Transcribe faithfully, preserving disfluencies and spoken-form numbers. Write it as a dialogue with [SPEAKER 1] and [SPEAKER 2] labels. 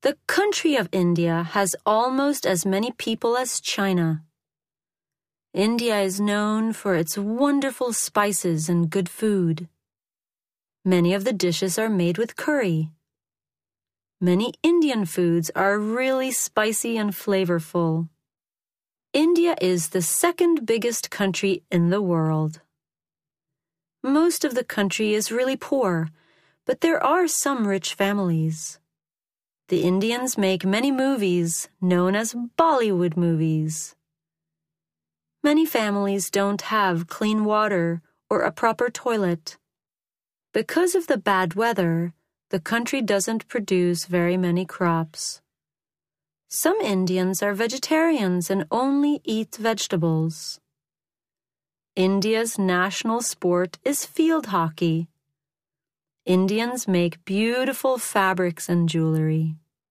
[SPEAKER 1] The country of India has almost as many people as China. India is known for its wonderful spices and good food. Many of the dishes are made with curry. Many Indian foods are really spicy and flavorful. India is the second biggest country in the world. Most of the country is really poor, but there are some rich families. The Indians make many movies known as Bollywood movies. Many families don't have clean water or a proper toilet. Because of the bad weather, the country doesn't produce very many crops. Some Indians are vegetarians and only eat vegetables. India's national sport is field hockey. Indians make beautiful fabrics and jewelry.